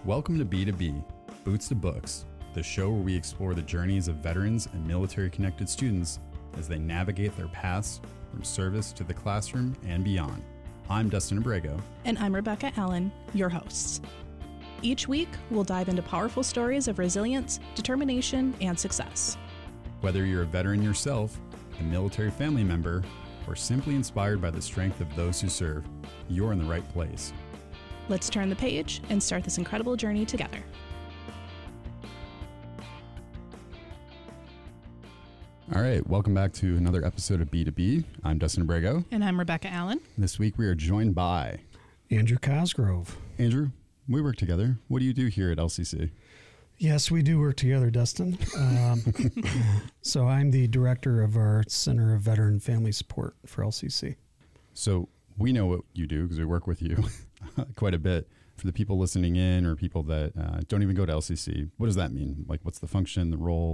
Welcome to B2B, Boots to Books, the show where we explore the journeys of veterans and military-connected students as they navigate their paths from service to the classroom and beyond. I'm Dustin Abrego. And I'm Rebecca Allen, your hosts. Each week, we'll dive into powerful stories of resilience, determination, and success. Whether you're a veteran yourself, a military family member, or simply inspired by the strength of those who serve, you're in the right place. Let's turn the page and start this incredible journey together. All right, welcome back to another episode of B2B. I'm Dustin Abrego. And I'm Rebecca Allen. This week we are joined by Andrew Cosgrove. Andrew, we work together. What do you do here at LCC? Yes, we do work together, Dustin. So I'm the director of our Center of Veteran Family Support for LCC. So we know what you do because we work with you quite a bit. For the people listening in or people that don't even go to LCC, what does that mean? Like, what's the function, the role?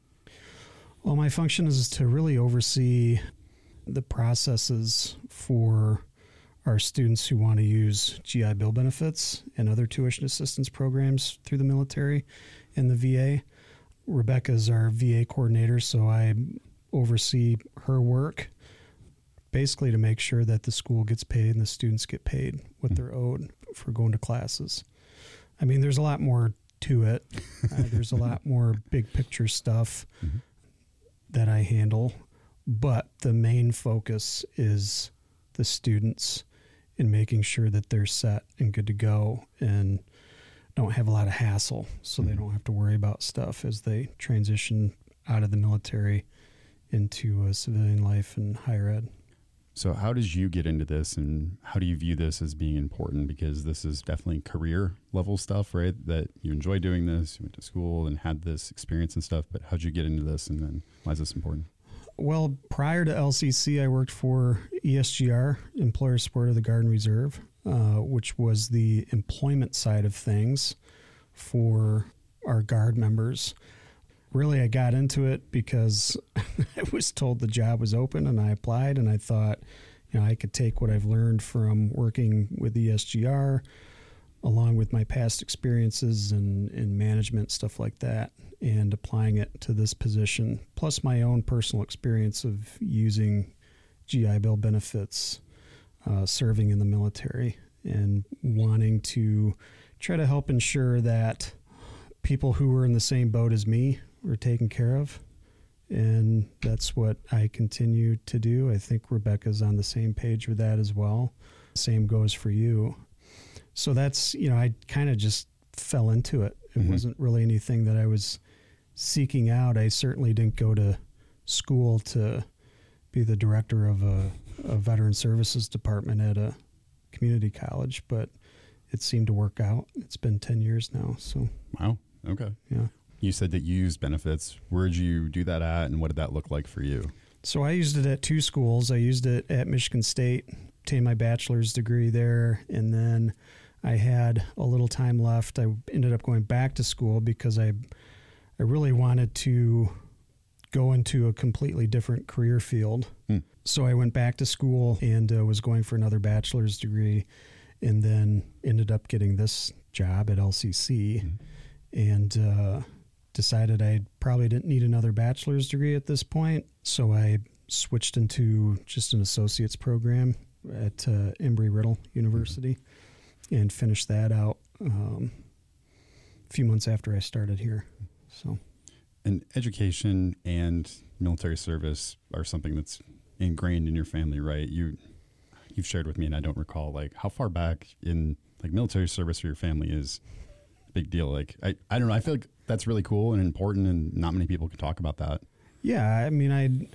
Well, my function is to really oversee the processes for our students who want to use GI Bill benefits and other tuition assistance programs through the military and the VA. Rebecca is our VA coordinator, so I oversee her work, basically to make sure that the school gets paid and the students get paid what they're owed for going to classes. I mean, there's a lot more to it. There's a lot more big picture stuff that I handle, but the main focus is the students and making sure that they're set and good to go and don't have a lot of hassle, so they don't have to worry about stuff as they transition out of the military into civilian life and higher ed. So how did you get into this, and how do you view this as being important? Because this is definitely career level stuff, right? That you enjoy doing this, you went to school and had this experience and stuff, but how'd you get into this, and then why is this important? Well, prior to LCC, I worked for ESGR, Employer Support of the Guard and Reserve, which was the employment side of things for our Guard members. Really, I got into it because I was told the job was open, and I applied, and I thought, I could take what I've learned from working with ESGR, along with my past experiences in management, stuff like that, and applying it to this position, plus my own personal experience of using GI Bill benefits, serving in the military, and wanting to try to help ensure that people who were in the same boat as me were taken care of. And that's what I continue to do. I think Rebecca's on the same page with that as well. Same goes for you. So that's, I kind of just fell into it. It wasn't really anything that I was seeking out. I certainly didn't go to school to be the director of a veteran services department at a community college, but it seemed to work out. It's been 10 years now. So Wow. Okay. Yeah. You said that you used benefits. Where did you do that at, and what did that look like for you? So I used it at two schools. I used it at Michigan State, obtained my bachelor's degree there, and then I had a little time left. I ended up going back to school because I really wanted to go into a completely different career field. So I went back to school and was going for another bachelor's degree, and then ended up getting this job at LCC, and decided I probably didn't need another bachelor's degree at this point. So I switched into just an associate's program at Embry-Riddle University and finished that out a few months after I started here. So, And education and military service are something that's ingrained in your family, right? You've shared with me, and I don't recall, how far back in military service for your family is a big deal. I don't know. I feel like that's really cool and important, and not many people can talk about that. Yeah, I mean,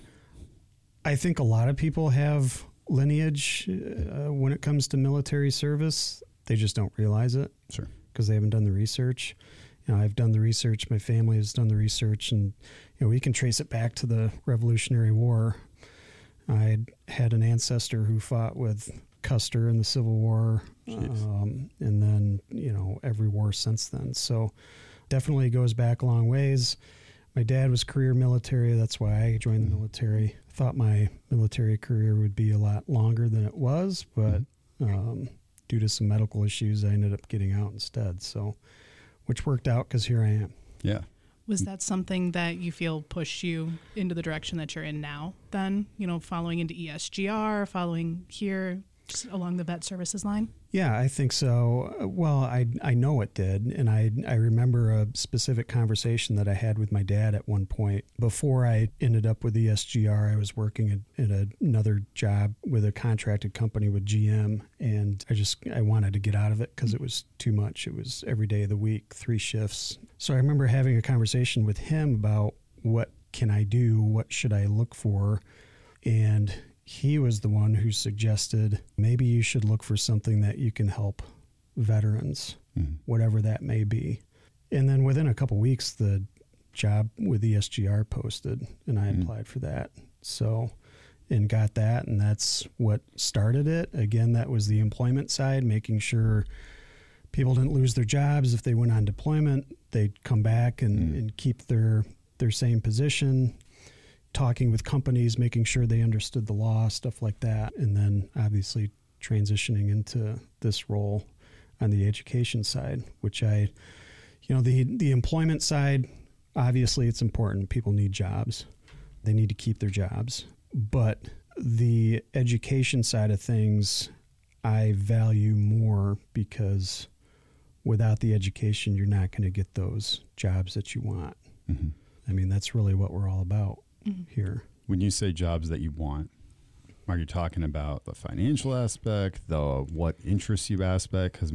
I think a lot of people have lineage when it comes to military service. They just don't realize it. Sure. Because they haven't done the research. I've done the research. My family has done the research, and we can trace it back to the Revolutionary War. I had an ancestor who fought with Custer in the Civil War, and then every war since then. So definitely goes back a long ways. My dad was career military. That's why I joined the military. I thought my military career would be a lot longer than it was, but due to some medical issues, I ended up getting out instead. So which worked out because here I am. Yeah. Was that something that you feel pushed you into the direction that you're in now then, following into ESGR, following here just along the vet services line? Yeah, I think so. Well, I know it did. And I remember a specific conversation that I had with my dad at one point. Before I ended up with ESGR, I was working at another job with a contracted company with GM. And I wanted to get out of it because it was too much. It was every day of the week, 3 shifts. So I remember having a conversation with him about what can I do? What should I look for? And he was the one who suggested maybe you should look for something that you can help veterans, whatever that may be. And then within a couple weeks, the job with ESGR posted, and I applied for that. So, and got that, and that's what started it. Again, that was the employment side, making sure people didn't lose their jobs. If they went on deployment, they'd come back and keep their same position. Talking with companies, making sure they understood the law, stuff like that. And then obviously transitioning into this role on the education side, which the employment side, obviously it's important. People need jobs. They need to keep their jobs. But the education side of things, I value more because without the education, you're not going to get those jobs that you want. Mm-hmm. I mean, that's really what we're all about. Here. When you say jobs that you want, are you talking about the financial aspect, the what interests you aspect? Because,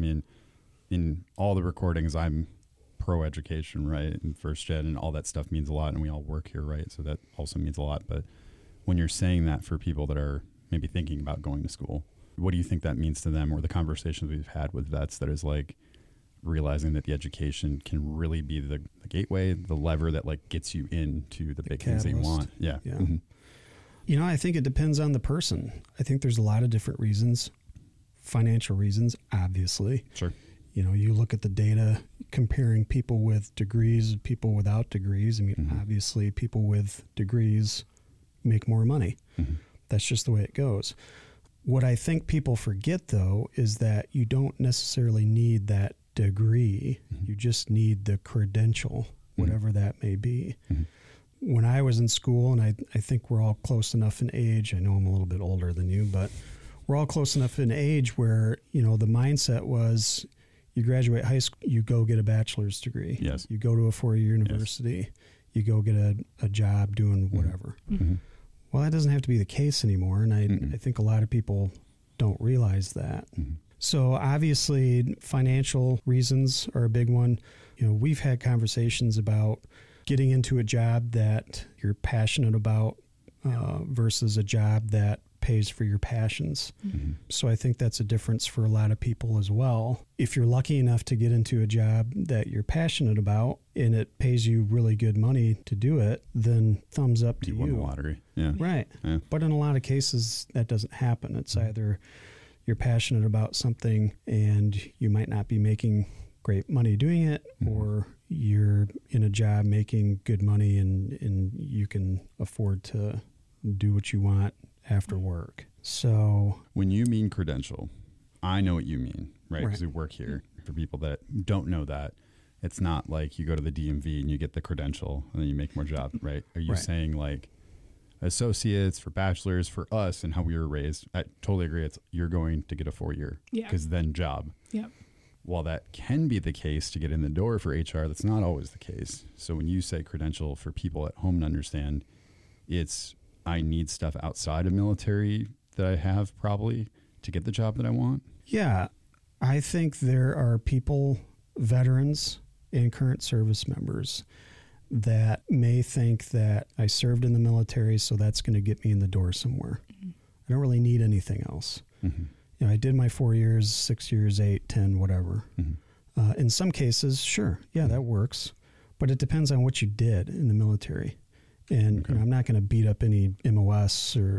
in all the recordings, I'm pro-education, right? And first gen and all that stuff means a lot, and we all work here, right? So that also means a lot. But when you're saying that for people that are maybe thinking about going to school, what do you think that means to them, or the conversations we've had with vets that is like realizing that the education can really be the gateway, the lever that like gets you into the big things that you want. Yeah. Mm-hmm. I think it depends on the person. I think there's a lot of different reasons. Financial reasons, obviously. Sure. You look at the data comparing people with degrees, people without degrees. Obviously people with degrees make more money. Mm-hmm. That's just the way it goes. What I think people forget though is that you don't necessarily need that degree. Mm-hmm. You just need the credential, whatever that may be. Mm-hmm. When I was in school, and I think we're all close enough in age, I know I'm a little bit older than you, but we're all close enough in age where, the mindset was you graduate high school, you go get a bachelor's degree. Yes. You go to a 4-year university, yes. You go get a job doing whatever. Mm-hmm. Well, that doesn't have to be the case anymore. And I think a lot of people don't realize that. Mm-hmm. So obviously financial reasons are a big one. We've had conversations about getting into a job that you're passionate about versus a job that pays for your passions. Mm-hmm. So I think that's a difference for a lot of people as well. If you're lucky enough to get into a job that you're passionate about and it pays you really good money to do it, then thumbs up to you. You won the lottery. Yeah. Right. Yeah. But in a lot of cases, that doesn't happen. It's either you're passionate about something and you might not be making great money doing it, or you're in a job making good money and you can afford to do what you want after work. So when you mean credential, I know what you mean, right? Because we work here. For people that don't know that, it's not like you go to the DMV and you get the credential and then you make more jobs, right? Are you saying like associates for bachelors for us and how we were raised? I totally agree. You're going to get a 4-year because then job. Yep. While that can be the case to get in the door for HR, that's not always the case. So when you say credential, for people at home to understand, it's I need stuff outside of military that I have probably to get the job that I want. Yeah. I think there are people, veterans and current service members, that may think that I served in the military, so that's going to get me in the door somewhere. Mm-hmm. I don't really need anything else. Mm-hmm. I did my 4 years, 6 years, 8, 10, whatever. Mm-hmm. In some cases, sure, that works. But it depends on what you did in the military. And I'm not going to beat up any MOS or,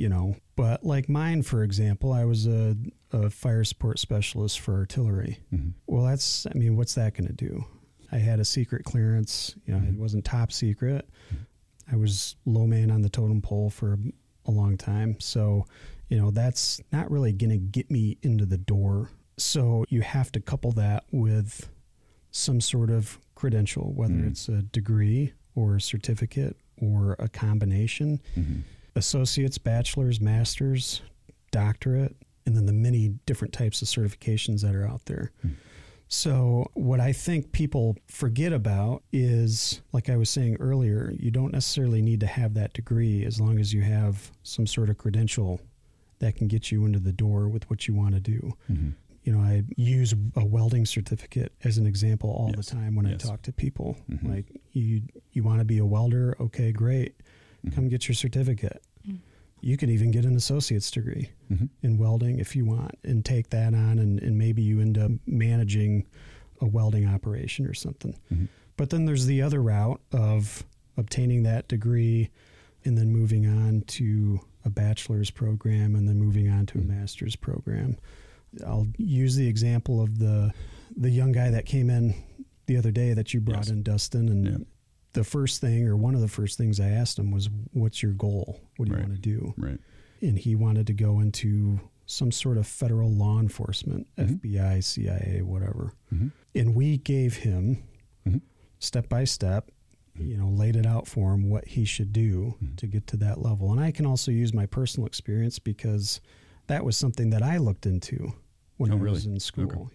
but like mine, for example, I was a fire support specialist for artillery. Mm-hmm. Well, what's that going to do? I had a secret clearance, it wasn't top secret. I was low man on the totem pole for a long time. So, that's not really going to get me into the door. So you have to couple that with some sort of credential, whether it's a degree or a certificate or a combination, associates, bachelor's, master's, doctorate, and then the many different types of certifications that are out there. So what I think people forget about is, like I was saying earlier, you don't necessarily need to have that degree as long as you have some sort of credential that can get you into the door with what you want to do. You know, I use a welding certificate as an example all the time when I talk to people. Like, you want to be a welder? Okay, great. Come get your certificate. You can even get an associate's degree in welding if you want, and take that on, and maybe you end up managing a welding operation or something. But then there's the other route of obtaining that degree and then moving on to a bachelor's program and then moving on to a master's program. I'll use the example of the young guy that came in the other day that you brought in, Dustin, and the first thing, or one of the first things I asked him was, what's your goal? What do you want to do? And he wanted to go into some sort of federal law enforcement, FBI, CIA, whatever. And we gave him step by step, you know, laid it out for him what he should do to get to that level. And I can also use my personal experience because that was something that I looked into when I was in school.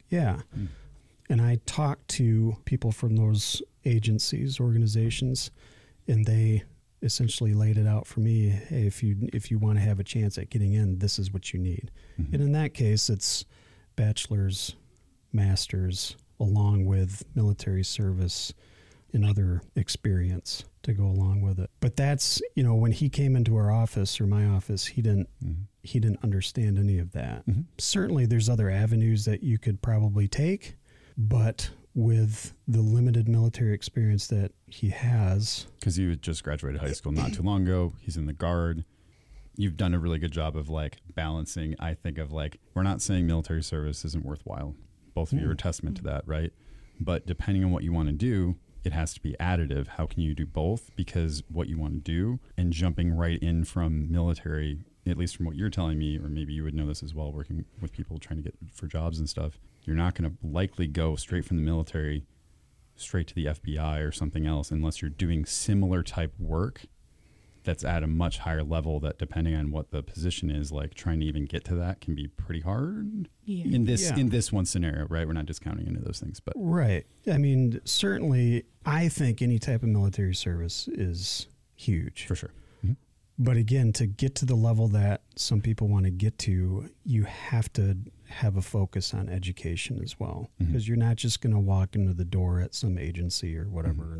And I talked to people from those agencies, organizations, and they essentially laid it out for me. Hey, if you want to have a chance at getting in, this is what you need. And in that case, it's bachelor's, master's, along with military service and other experience to go along with it. But that's, you know, when he came into our office, or my office, he didn't understand any of that. Certainly there's other avenues that you could probably take, but with the limited military experience that he has. Because he just graduated high school not too long ago. He's in the Guard. You've done a really good job of like balancing. I think of like, we're not saying military service isn't worthwhile. Both of you are a testament to that, right? But depending on what you want to do, it has to be additive. How can you do both? Because what you want to do, and jumping right in from military, at least from what you're telling me, or maybe you would know this as well, working with people trying to get for jobs and stuff, you're not going to likely go straight from the military straight to the FBI or something else unless you're doing similar type work that's at a much higher level, that depending on what the position is, like trying to even get to that can be pretty hard in this one scenario, right? We're not discounting any of those things, but right. I mean, certainly I think any type of military service is huge. For sure. But again, to get to the level that some people want to get to, you have to have a focus on education as well, because you're not just going to walk into the door at some agency or whatever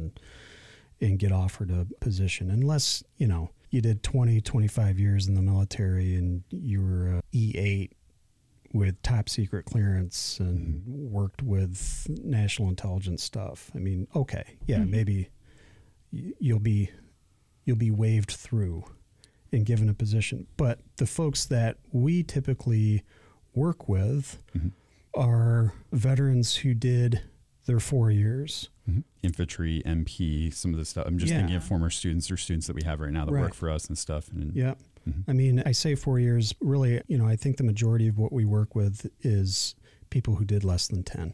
and get offered a position unless, you know, you did 20, 25 years in the military and you were a E8 with top secret clearance and worked with national intelligence stuff. I mean, okay, maybe you'll be waved through and given a position. But the folks that we typically work with are veterans who did their 4 years. Infantry, MP, some of the stuff. I'm just thinking of former students or students that we have right now that work for us and stuff. And I mean, I say 4 years, really, you know, I think the majority of what we work with is people who did less than 10.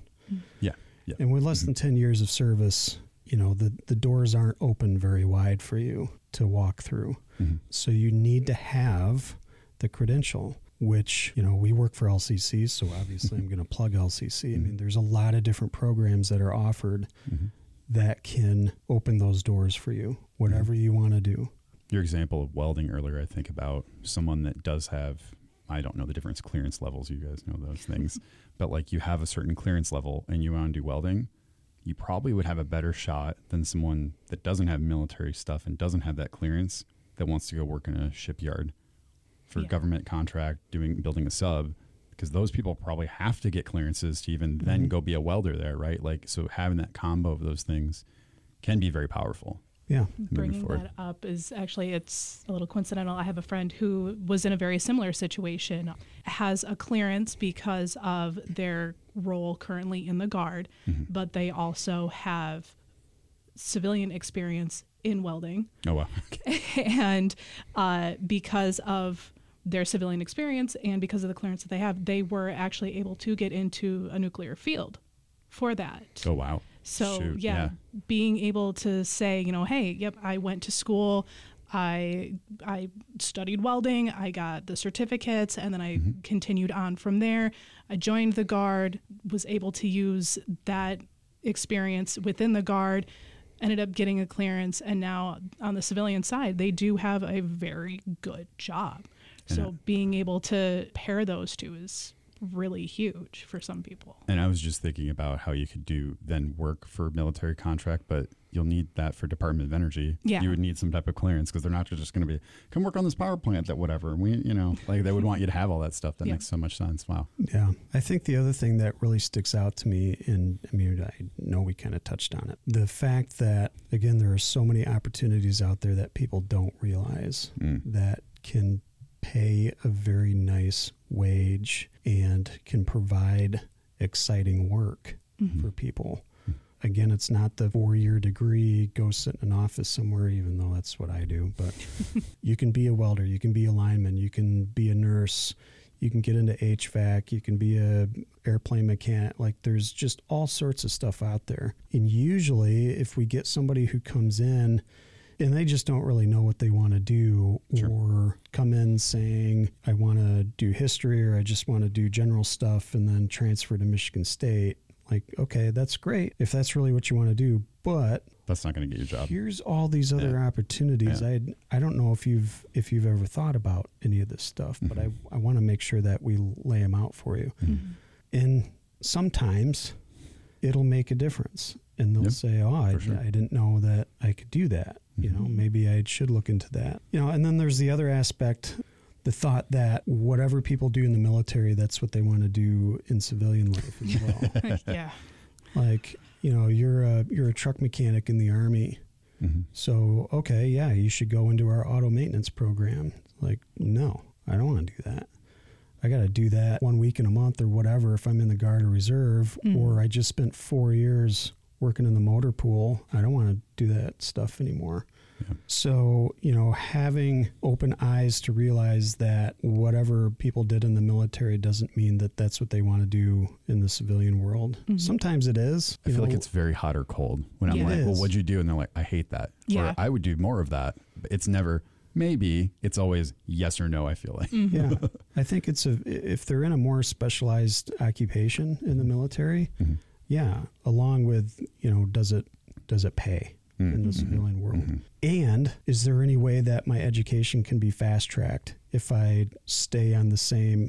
And with less than 10 years of service, you know, the doors aren't open very wide for you to walk through. So you need to have the credential, which, you know, we work for LCC, so obviously I'm going to plug LCC. I mean, there's a lot of different programs that are offered that can open those doors for you, whatever you want to do. Your example of welding earlier, I think about someone that does have, I don't know the difference clearance levels, you guys know those things, but like you have a certain clearance level and you want to do welding, you probably would have a better shot than someone that doesn't have military stuff and doesn't have that clearance that wants to go work in a shipyard for government contract building a sub, because those people probably have to get clearances to even then go be a welder there, right? Like, so having that combo of those things can be very powerful. Bringing that up is actually, it's a little coincidental. I have a friend who was in a very similar situation, has a clearance because of their role currently in the Guard, but they also have civilian experience in welding. Oh, wow. And because of their civilian experience and because of the clearance that they have, they were actually able to get into a nuclear field for that. Oh, wow. So Shoot, yeah, being able to say, hey, yep, I went to school, I studied welding, I got the certificates, and then I continued on from there. I joined the Guard, was able to use that experience within the Guard, ended up getting a clearance, and now on the civilian side, they do have a very good job. So being able to pair those two is really huge for some people. And I was just thinking about how you could do then work for military contract, but you'll need that for Department of Energy. Yeah. You would need some type of clearance because they're not just going to be, come work on this power plant, that whatever. We, like they would want you to have all that stuff. That makes so much sense. Wow. Yeah. I think the other thing that really sticks out to me, and I mean, I know we kind of touched on it, the fact that, again, there are so many opportunities out there that people don't realize that can pay a very nice wage and can provide exciting work for people. Again, it's not the 4-year degree, go sit in an office somewhere, even though that's what I do. But you can be a welder, you can be a lineman, you can be a nurse, you can get into HVAC, you can be a airplane mechanic. Like there's just all sorts of stuff out there. And usually if we get somebody who comes in and they just don't really know what they want to do, or come in saying, I want to do history, or I just want to do general stuff and then transfer to Michigan State. Like, okay, that's great if that's really what you want to do, but that's not going to get you a job. Here's all these other opportunities. I don't know if you've ever thought about any of this stuff, but I want to make sure that we lay them out for you. And sometimes it'll make a difference, and they'll say, "Oh, I didn't know that I could do that. Maybe I should look into that." And then there's the other aspect. The thought that whatever people do in the military, that's what they want to do in civilian life as well. Yeah. Like, you're a truck mechanic in the Army. So, okay, yeah, you should go into our auto maintenance program. Like, no, I don't want to do that. I got to do that 1 week in a month or whatever if I'm in the Guard or Reserve, or I just spent 4 years working in the motor pool. I don't want to do that stuff anymore. Yeah. So, having open eyes to realize that whatever people did in the military doesn't mean that that's what they want to do in the civilian world. Sometimes it is. I feel like it's very hot or cold when I'm like, well, what'd you do? And they're like, I hate that. Yeah. Or I would do more of that. It's never maybe. It's always yes or no, I feel like. Yeah. I think if they're in a more specialized occupation in the military, yeah, along with, does it pay in the civilian world? And is there any way that my education can be fast tracked if I stay in the same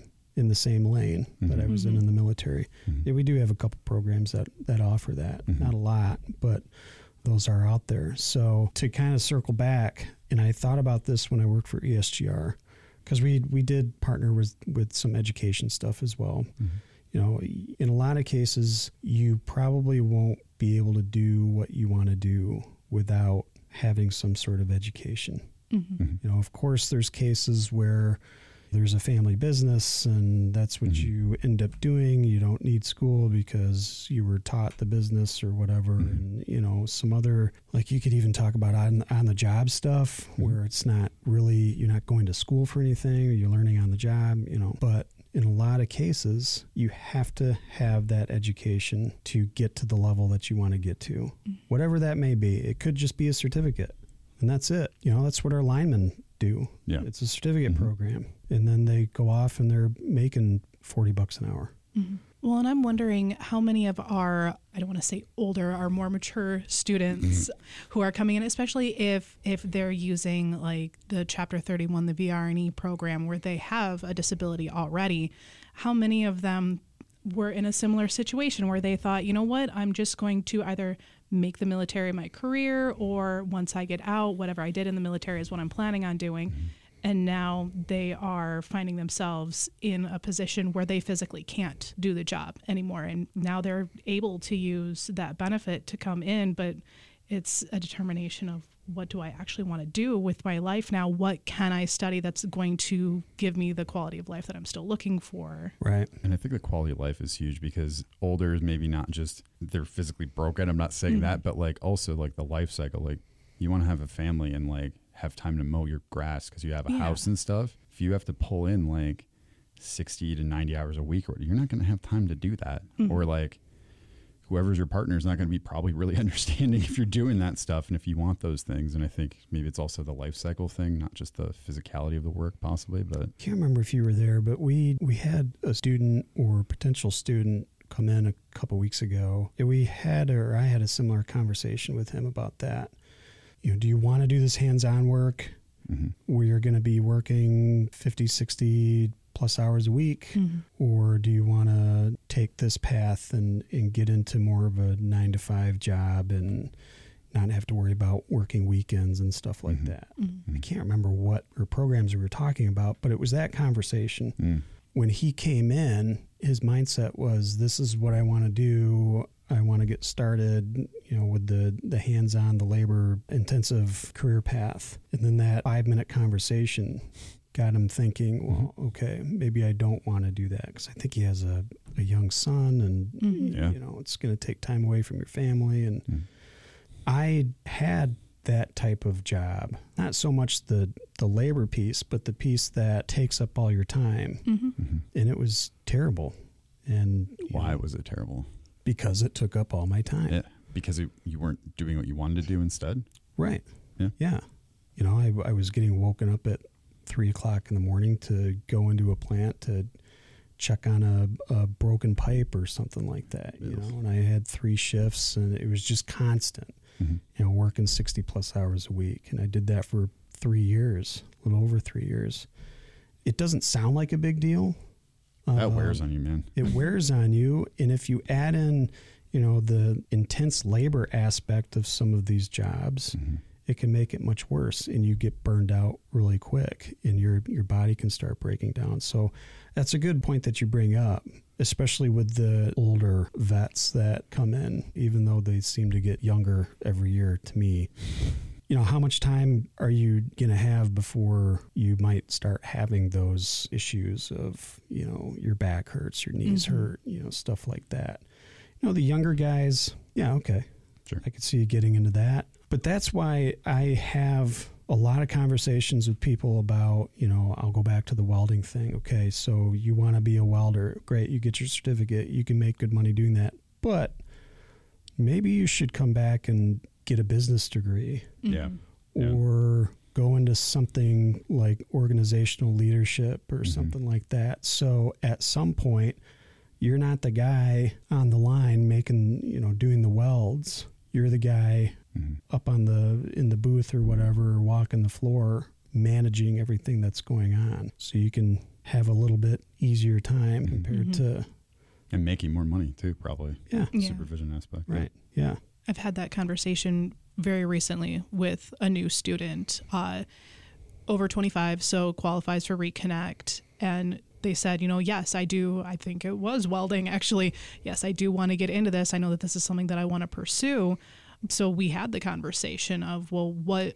lane that I was in the military? Yeah, we do have a couple programs that offer that. Not a lot, but those are out there. So to kind of circle back, and I thought about this when I worked for ESGR, because we did partner with some education stuff as well. In a lot of cases, you probably won't be able to do what you want to do without having some sort of education. Of course, there's cases where there's a family business and that's what you end up doing. You don't need school because you were taught the business or whatever. And, some other, like you could even talk about on the job stuff where it's not really, you're not going to school for anything, or you're learning on the job, but in a lot of cases, you have to have that education to get to the level that you want to get to, whatever that may be. It could just be a certificate, and that's it. That's what our linemen do. Yeah. It's a certificate program. And then they go off and they're making $40 an hour. Well, and I'm wondering how many of our, I don't want to say older, our more mature students who are coming in, especially if they're using like the Chapter 31, the VR&E program where they have a disability already, how many of them were in a similar situation where they thought, you know what, I'm just going to either make the military my career, or once I get out, whatever I did in the military is what I'm planning on doing. And now they are finding themselves in a position where they physically can't do the job anymore. And now they're able to use that benefit to come in, but it's a determination of what do I actually want to do with my life now? What can I study that's going to give me the quality of life that I'm still looking for? Right. And I think the quality of life is huge because older is maybe not just they're physically broken. I'm not saying that, but like also like the life cycle, like you want to have a family and like have time to mow your grass because you have a house and stuff. If you have to pull in like 60 to 90 hours a week, you're not going to have time to do that. Or like whoever's your partner is not going to be probably really understanding if you're doing that stuff and if you want those things. And I think maybe it's also the life cycle thing, not just the physicality of the work possibly, but. I can't remember if you were there, but we had a student or potential student come in a couple weeks ago. I had a similar conversation with him about that. Do you want to do this hands-on work where you're going to be working 50, 60 plus hours a week, or do you want to take this path and get into more of a 9-to-5 job and not have to worry about working weekends and stuff like that? I can't remember what programs we were talking about, but it was that conversation. When he came in, his mindset was, this is what I want to do. I want to get started, with the hands-on, the labor-intensive career path. And then that 5-minute conversation got him thinking, well, okay, maybe I don't want to do that, because I think he has a young son, and it's going to take time away from your family. And I had that type of job, not so much the labor piece, but the piece that takes up all your time. And it was terrible. And why was it terrible? Because it took up all my time. Yeah, because you weren't doing what you wanted to do instead? Right. Yeah. I was getting woken up at 3 o'clock in the morning to go into a plant to check on a broken pipe or something like that, and I had 3 shifts, and it was just constant, working 60 plus hours a week. And I did that for 3 years, a little over 3 years. It doesn't sound like a big deal. That wears on you, man. It wears on you. And if you add in, the intense labor aspect of some of these jobs, it can make it much worse, and you get burned out really quick, and your body can start breaking down. So that's a good point that you bring up, especially with the older vets that come in, even though they seem to get younger every year to me. How much time are you going to have before you might start having those issues of, your back hurts, your knees hurt, stuff like that. The younger guys, yeah, okay. Sure. I could see you getting into that. But that's why I have a lot of conversations with people about, I'll go back to the welding thing. Okay, so you want to be a welder. Great, you get your certificate. You can make good money doing that. But maybe you should come back and get a business degree. Yeah. Or go into something like organizational leadership or something like that. So at some point, you're not the guy on the line making, doing the welds. You're the guy up in the booth or whatever, or walking the floor, managing everything that's going on. So you can have a little bit easier time compared to... And making more money too, probably. Yeah. Supervision aspect. Right. Yeah. I've had that conversation very recently with a new student, over 25, so qualifies for Reconnect. And they said, yes, I do. I think it was welding. Actually, yes, I do want to get into this. I know that this is something that I want to pursue. So we had the conversation of, well, what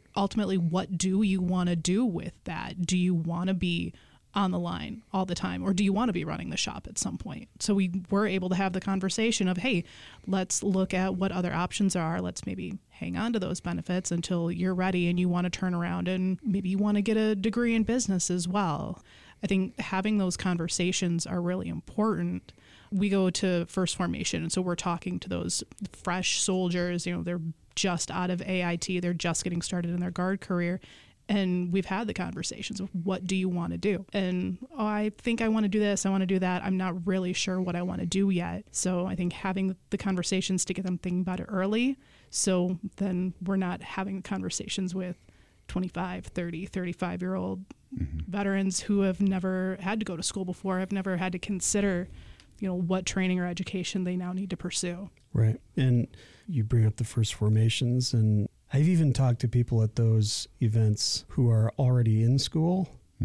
do you want to do with that? Do you want to be on the line all the time, or do you want to be running the shop at some point? So we were able to have the conversation of, hey, let's look at what other options are. Let's maybe hang on to those benefits until you're ready and you want to turn around, and maybe you want to get a degree in business as well. I think having those conversations are really important. We go to first formation, and so we're talking to those fresh soldiers. They're just out of AIT. They're just getting started in their guard career. And we've had the conversations of, what do you want to do? And I think I want to do this. I want to do that. I'm not really sure what I want to do yet. So I think having the conversations to get them thinking about it early, so then we're not having the conversations with 25, 30, 35-year-old veterans who have never had to go to school before, have never had to consider, what training or education they now need to pursue. Right. And you bring up the first formations, and I've even talked to people at those events who are already in school,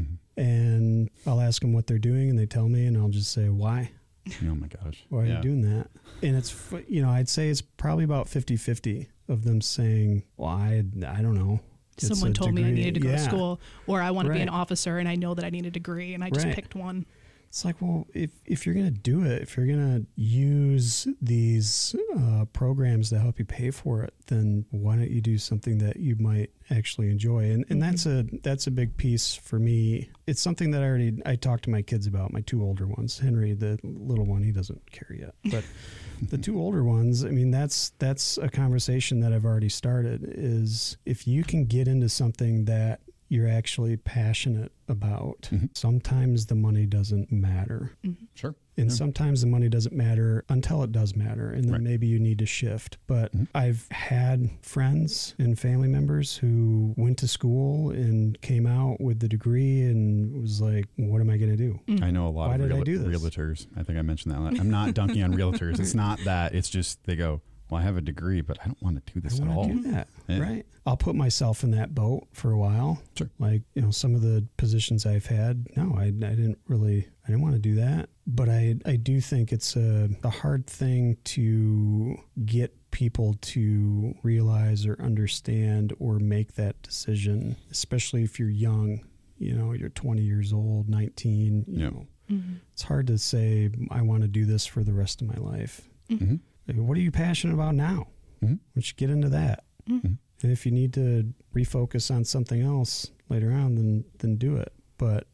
and I'll ask them what they're doing, and they tell me, and I'll just say, why? Oh my gosh. Why are you doing that? And it's, I'd say it's probably about 50-50 of them saying, well, I don't know. Someone told me I needed to go to school, or I want to be an officer and I know that I need a degree, and I just picked one. It's like, well, if you're going to do it, if you're going to use these programs to help you pay for it, then why don't you do something that you might actually enjoy? And that's a big piece for me. It's something that I talked to my kids about, my two older ones. Henry, the little one, he doesn't care yet. But the two older ones, I mean, that's a conversation that I've already started, is if you can get into something that you're actually passionate about, sometimes the money doesn't matter. Sure. And sometimes the money doesn't matter until it does matter. And then maybe you need to shift. But I've had friends and family members who went to school and came out with the degree and was like, what am I going to do? I know a lot Why of did I do this? realtors. I think I mentioned that. I'm not dunking on realtors. It's not that. It's just they go, well, I have a degree, but I don't want to do this at all. Do that, Yeah. right? I'll put myself in that boat for a while. Sure. Like, some of the positions I've had, no, I didn't want to do that. But I do think it's a hard thing to get people to realize or understand or make that decision, especially if you're young. You're 20 years old, 19, you know. It's hard to say, I want to do this for the rest of my life. What are you passionate about now? We should get into that. And if you need to refocus on something else later on, then do it. But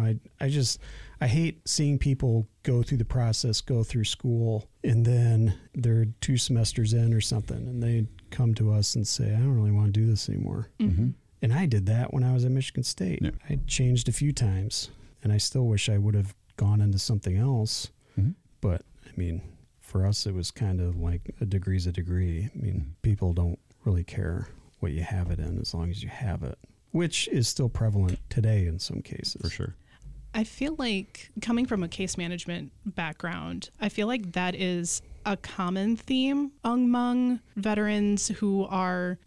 I hate seeing people go through the process, go through school, and then they're 2 semesters in or something, and they come to us and say, I don't really want to do this anymore. And I did that when I was at Michigan State. Yeah. I changed a few times, and I still wish I would have gone into something else. But, I mean, for us, it was kind of like a degree's a degree. I mean, people don't really care what you have it in as long as you have it, which is still prevalent today in some cases. For sure. I feel like, coming from a case management background, I feel like that is a common theme among veterans who are,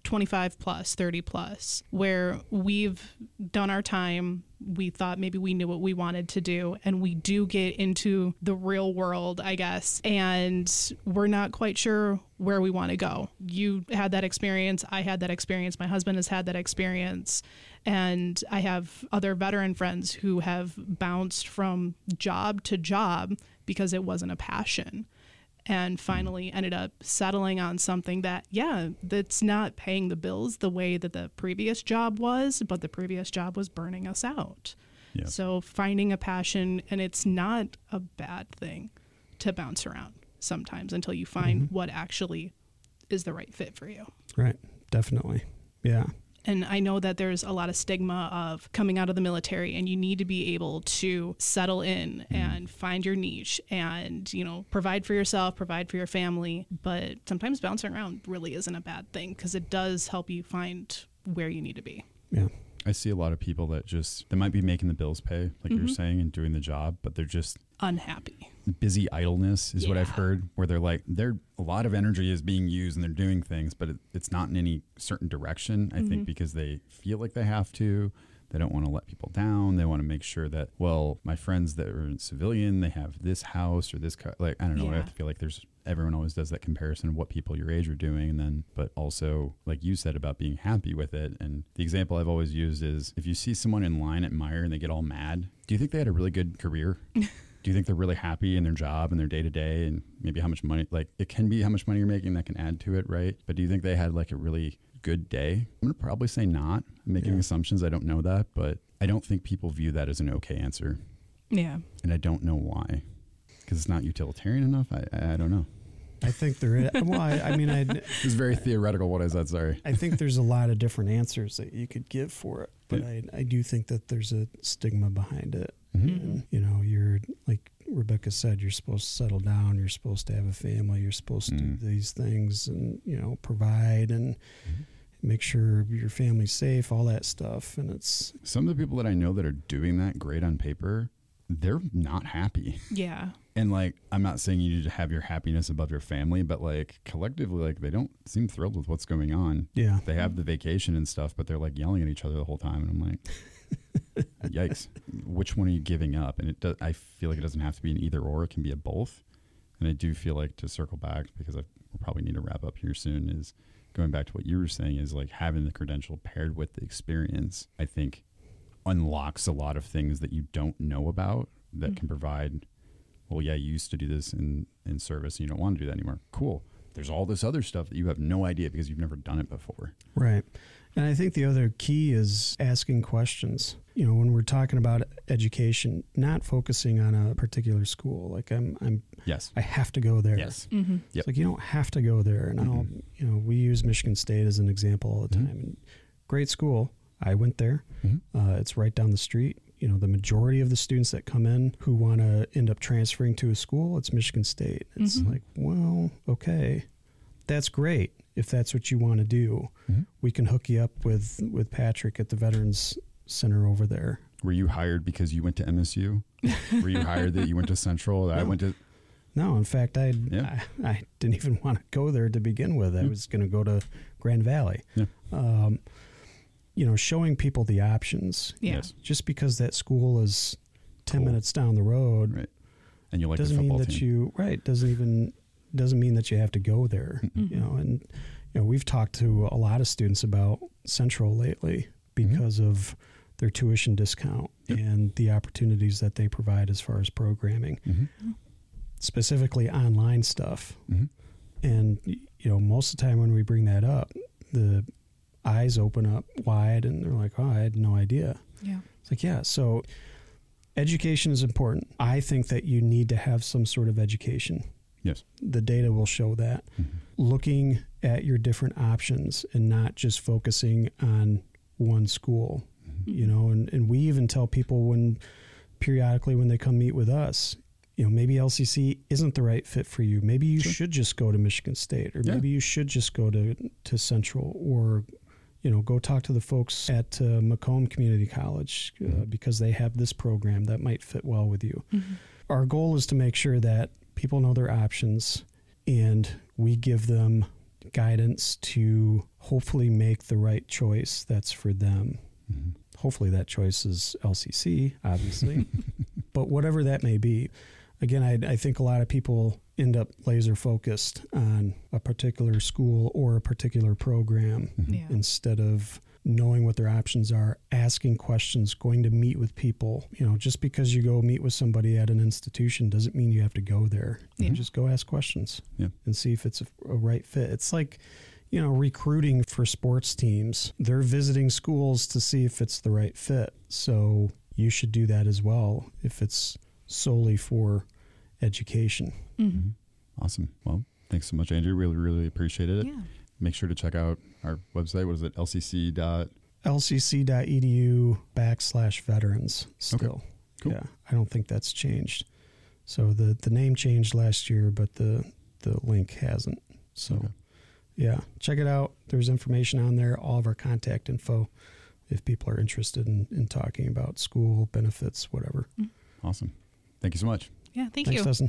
25 plus, 30 plus, where we've done our time. We thought maybe we knew what we wanted to do, and we do get into the real world, I guess, and we're not quite sure where we want to go. You had that experience. I had that experience. My husband has had that experience. And I have other veteran friends who have bounced from job to job because it wasn't a passion, and finally ended up settling on something that, that's not paying the bills the way that the previous job was, but the previous job was burning us out. Yeah. So finding a passion, and it's not a bad thing to bounce around sometimes until you find what actually is the right fit for you. Right. Definitely. Yeah. And I know that there's a lot of stigma of coming out of the military, and you need to be able to settle in and find your niche and, provide for yourself, provide for your family. But sometimes bouncing around really isn't a bad thing, because it does help you find where you need to be. Yeah. I see a lot of people that they might be making the bills pay, like you were saying, and doing the job, but they're just unhappy. Busy idleness is what I've heard, where they're like, a lot of energy is being used and they're doing things, but it's not in any certain direction. I think because they feel like they have to. They don't want to let people down. They want to make sure that, well, my friends that are in civilian, they have this house or this car. Like, I don't know. I have to feel like everyone always does that comparison of what people your age are doing. And then, but also, like you said, about being happy with it. And the example I've always used is, if you see someone in line at Meijer and they get all mad, do you think they had a really good career? Do you think they're really happy in their job and their day to day, and maybe how much money, like it can be how much money you're making that can add to it, right? But do you think they had like a really good day? I'm going to probably say not. I'm making assumptions. I don't know that, but I don't think people view that as an okay answer. Yeah. And I don't know why, because it's not utilitarian enough. I don't know. I think there is. Well, it was very theoretical. What is that? Sorry. I think there's a lot of different answers that you could give for it, but I do think that there's a stigma behind it. And, you're, like Rebecca said, you're supposed to settle down. You're supposed to have a family. You're supposed to do these things and, provide and make sure your family's safe, all that stuff. And it's some of the people that I know that are doing that great on paper, they're not happy. Yeah. And like, I'm not saying you need to have your happiness above your family, but like collectively, like they don't seem thrilled with what's going on. Yeah. They have the vacation and stuff, but they're like yelling at each other the whole time. And I'm like, yikes, which one are you giving up? And I feel like it doesn't have to be an either or, it can be a both. And I do feel like, to circle back, because we'll probably need to wrap up here soon, is going back to what you were saying, is like having the credential paired with the experience, I think unlocks a lot of things that you don't know about that can provide, well, yeah, you used to do this in service and you don't want to do that anymore. Cool. There's all this other stuff that you have no idea because you've never done it before. Right. And I think the other key is asking questions. You know, when we're talking about education, not focusing on a particular school. Like Yes. I have to go there. Yes. Mm-hmm. Yep. It's like you don't have to go there. And we use Michigan State as an example all the time. And great school. I went there. It's right down the street. You know, the majority of the students that come in who want to end up transferring to a school, it's Michigan State. It's like, well, okay, that's great. If that's what you want to do, we can hook you up with Patrick at the Veterans Center over there. Were you hired because you went to MSU? Were you hired that you went to Central? I went to... No, in fact, I didn't even want to go there to begin with. I was going to go to Grand Valley. Yeah. Showing people the options. Yeah. Yes. Just because that school is 10 minutes down the road, right? And you like the doesn't football mean that team. doesn't mean that you have to go there. We've talked to a lot of students about Central lately because of their tuition discount and the opportunities that they provide as far as programming, specifically online stuff. And most of the time when we bring that up, the eyes open up wide and they're like, oh, I had no idea. Yeah. It's like, yeah. So education is important. I think that you need to have some sort of education. Yes. The data will show that. Looking at your different options and not just focusing on one school, and we even tell people periodically when they come meet with us, maybe LCC isn't the right fit for you. Maybe you should just go to Michigan State, or maybe you should just go to Central, or go talk to the folks at Macomb Community College because they have this program that might fit well with you. Our goal is to make sure that people know their options and we give them guidance to hopefully make the right choice that's for them. Hopefully that choice is LCC, obviously, but whatever that may be. Again, I think a lot of people end up laser focused on a particular school or a particular program instead of knowing what their options are, asking questions, going to meet with people. Just because you go meet with somebody at an institution doesn't mean you have to go there. You just go ask questions and see if it's a right fit. It's like, recruiting for sports teams. They're visiting schools to see if it's the right fit. So you should do that as well if it's solely for education. Awesome. Well, thanks so much, Andrew. Really, really appreciated it. Yeah. Make sure to check out our website. What is it? lcc.edu/veterans still. Okay. Cool. Yeah. I don't think that's changed. So the name changed last year, but the link hasn't. So yeah, check it out. There's information on there, all of our contact info if people are interested in talking about school benefits, whatever. Awesome. Thank you so much. Yeah, thanks you. Thanks, Dustin.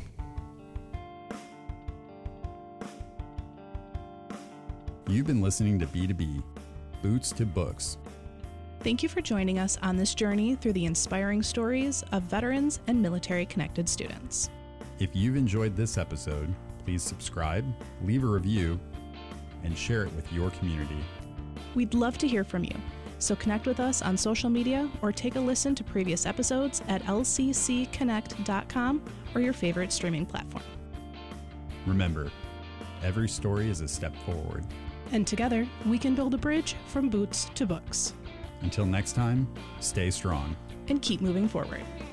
You've been listening to B2B, Boots to Books. Thank you for joining us on this journey through the inspiring stories of veterans and military-connected students. If you've enjoyed this episode, please subscribe, leave a review, and share it with your community. We'd love to hear from you, so connect with us on social media or take a listen to previous episodes at lccconnect.com or your favorite streaming platform. Remember, every story is a step forward. And together, we can build a bridge from boots to books. Until next time, stay strong. And keep moving forward.